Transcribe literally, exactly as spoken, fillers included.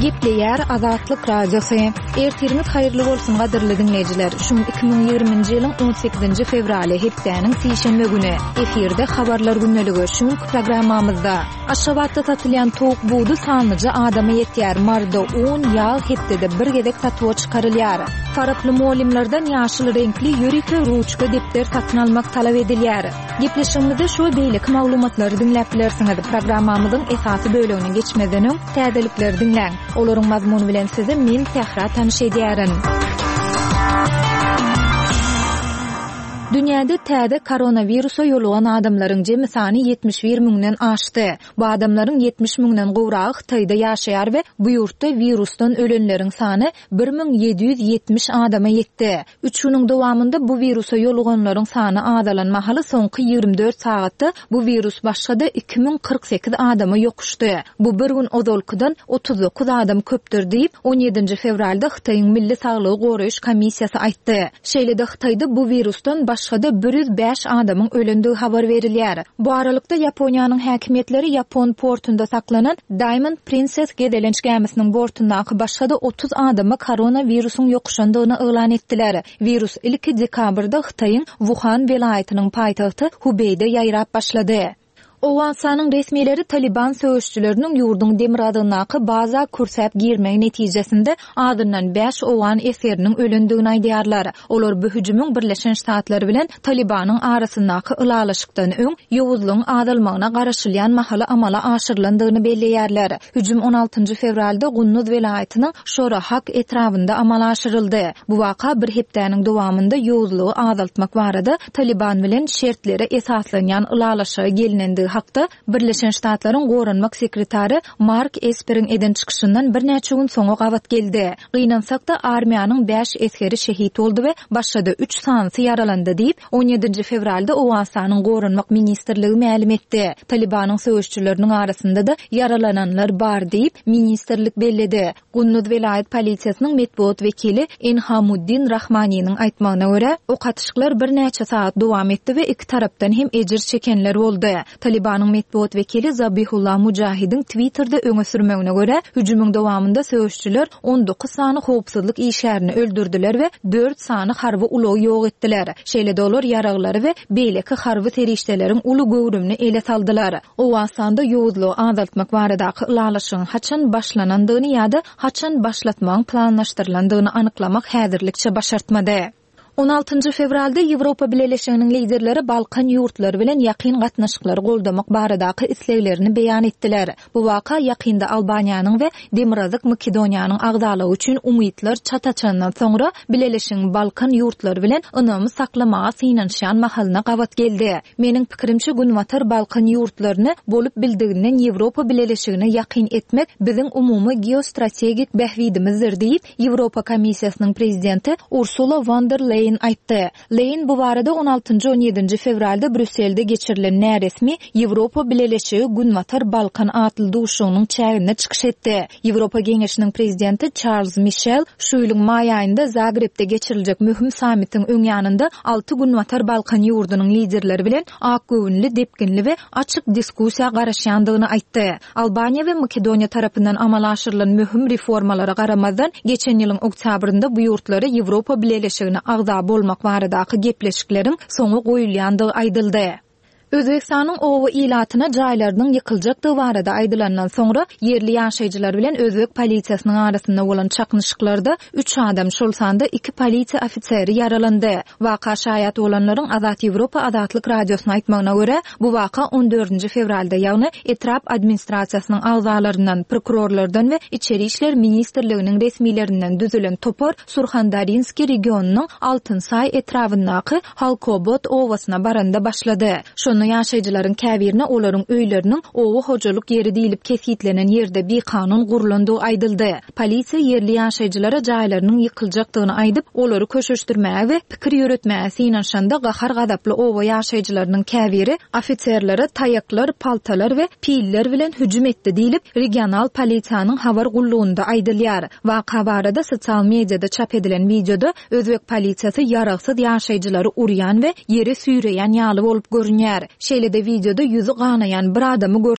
Gepleyer Azatlyk Radiosu. Ertirimiz hayırlı bolsun gaderli dinleyijiler. Şu iki bin ýygrymynjy ýylyň on sekizinji fevraly hepdeniň sişenme güni efirde habarlar günneligi şu programmamyzda Aşgabatda satylýan towuk buğdy sanyjy adama ýetýär. Marda on ýağ hepdede bir gedek satyğa çykarylýar. Faraply muallimlerden ýaşyl renkli ýörükli ruçka depter satyn almak talap edilýär. Gepleşigimizde şu beýlik maglumatlary dinläp bilersiňiz. Programmamyzyň esasy bölümine geçmeden öň täzelikleri dinläň. Olaryň mazmuny bilen sizi men Tehra tanış edýärin. Dünyada täze koronavirusa ýolugan adamlaryň jemy sany yetmiş bir müňden aşdy. Bu adamlaryň yetmiş müňden gowragy Hytaýda ýaşaýar we bu ýurtda virusdan ölenleriň sany bir miň ýedi ýüz ýetmiş adama ýetdi. üç ýylyň dowamında bu virusa ýoluganlaryň sany azalanmahaly soňky ýygrimi dört sagatda bu virus başgada iki miň kırk sekiz adama ýokuşdy. Bu bir gün ozolkudan otuz dokuz adam köpdir diýip on ýedinji fevralda Hytaýyň Milli Saglygy goraýyş komissiýasy aýtdy. Şeýlede Hytaýda bu virusdan başgada bir yüz beş adamyň ölendigi habar berilýär. Bu aralykda Ýaponiýanyň häkimetleri Ýapon portunda saklanan Diamond Princess gedelenç gemisiniň bortundaky başgada otuz adama koronavirusyň ýokuşandygyny elan etdiler. Virus ilki dekabrda Hytaýyň Wuhan welaýatynyň paýtagty Hubei'de ýaýrap başlady. Owasanyň resmiýetleri Taliban söýüşçüleriniň ýurdun demiradynaky baza kursap girmek netijesinde adından beş owan eseriniň ölendigini aýdýarlar. Olar bu hüjümüň Birleşen Ştatlary bilen Talibanyň arasyndaky ylalaşykdan öň ýowuzlygyň adalmagyna garaşylýan mahala amala aşyrylandygyny belleýärler. Hüjüm on altynjy fevralda Gunnuz welaýatynyň Şorahak etrawynda amala aşyryldy. Bu waka bir hepdeniň dowamında ýowuzlygy azaltmak barada Taliban bilen şertlere esaslanýan ylalaşyga gelinendigi hakda Birleşen Ştatlaryň goranmak sekretary Mark Esperin eden çykyşyndan bir näçe gün soňra gawat geldi. Gynansak-da armiýanyň beş eskeri şehit boldy we başga da üç sanysi yaralandy diýip on ýedinji fevralda Owasanyň goranmak ministrligi ma'lum etdi. Talibanyň söýüşçüleriniň arasynda da yaralananlar bar diýip ministrlik belledi. Gunnuz welaýat polisiýasynyň medpuat wekili Enhamuddin Rahmanyň aýtmagyna görä, o gatyşyklar bir näçe saat dowam etdi we iki tarapdan hem ejir çekenler boldy. Talibanyň medpuat wekili Zabihullah Mujahidin Twitter'da öňe sürmegine görä, hüjümüň dowamında söýüşçüler on dokuz sany howpsuzlyk işlerini öldürdüler we dört sany harby ulagy ýok etdiler. Şeýle dolar yaraglary we beýleki harby terişdeleriň uly göwrümini ele saldylar. Owasanda ýowuzlygy azaltmak baradaky ylalaşygyň haçan başlanandygyny ýa-da haçan başlatmagyň planlaşdyrylandygyny anyklamak häzirlikçe başartmady. on altynjy fevralda Ýewropa Birleşiginiň liderleri Balkan ýurtlary bilen ýakyn gatnaşyklary goldamak baradaky isleglerini beýan etdiler. Bu waka ýakynda Albaniýanyň we Demirazak Makedoniýanyň agdalygy üçin umytlar çataçandan soňra Birleşigiň Balkan ýurtlary bilen ynamy saklamaga synanşan mahalyna gawat geldi. Meniň pikirimçe günwatar Balkan ýurtlaryny bolup bildiginden Ýewropa Birleşigine ýakyn etmek biziň umumy geostrategik bähwidimizdir diýip Ýewropa Komissiýasynyň prezidenti Ursula von der Leyen aýtdy. Leyen bu barada on altynjy on ýedinji fevralda Brüsselde geçirilen näresmi Ýewropa Birleşigi günwatar Balkan atly duşugynyň çägine çykyş etdi. Ýewropa Geňeşiniň prezidenti Charles Michel şu ýylyň maý aýynda Zagrebde geçiriljek möhüm sammitiň öň ýanynda alty günwatar Balkan ýurdunyň liderleri bilen ak göwnli, depkinli we açyk diskussiýa garaşýandygyny aýtdy. Albaniýa we Makedoniýa tarapyndan amala aşyrylan möhüm reformalara garamazdan geçen ýylyň oktýabrynda bu ýurtlary Ýewropa Birleşigine agda bolmak baradaky gepleşikleriň soňy goýulýandygy aýdyldy. Özbekistanyň owa ilatyna jaýlarynyň ýykyljakdygy barada aýdylandan soňra yerli ýaşaýjylar bilen Özbek polisiýasynyň arasynda bolan çaknyşyklarda üç adam şol sanda iki polisiýa ofiseri yaralandy. Waka şaýat bolanlaryň Azat Ýewropa Azatlyk radiosyna aýtmagyna görä, bu waka on dördünji fevralda ýagny etrap administrasiýasynyň agzalaryndan, prokurorlardan we içeri işler ministrliginiň resmiýetlerinden düzülen topar Surxandarynski regionunyň Altynsay etrawyndaky Halkobod owasyna baranda başlady. Şonu ýaşaýjylaryň käbirine olaryň öýleriniň owa hojalyk ýeri diýilip kesitlenen ýerde bir kanun gurulandygy aýdyldy. Polisiýa yerli ýaşaýjylara jaýlarynyň ýykyljakdygyny aýdyp, olary köşeşdirmäge we pikir ýöretmäge synanşanda gahar gadaply owa ýaşaýjylarynyň käbiri ofitserlere taýaklar, paltalar we piller bilen hüjüm etdi diýilip, regional polisiýanyň habar gullugynda aýdylýar. Waka barada sosial mediada çap edilen videoda Özbek polisiýasy ýaragsyz ýaşaýjylary urýan we ýere süýreýän ýaly bolup görünýär. Şeýlede videoda ýüzü ganayan bir adamy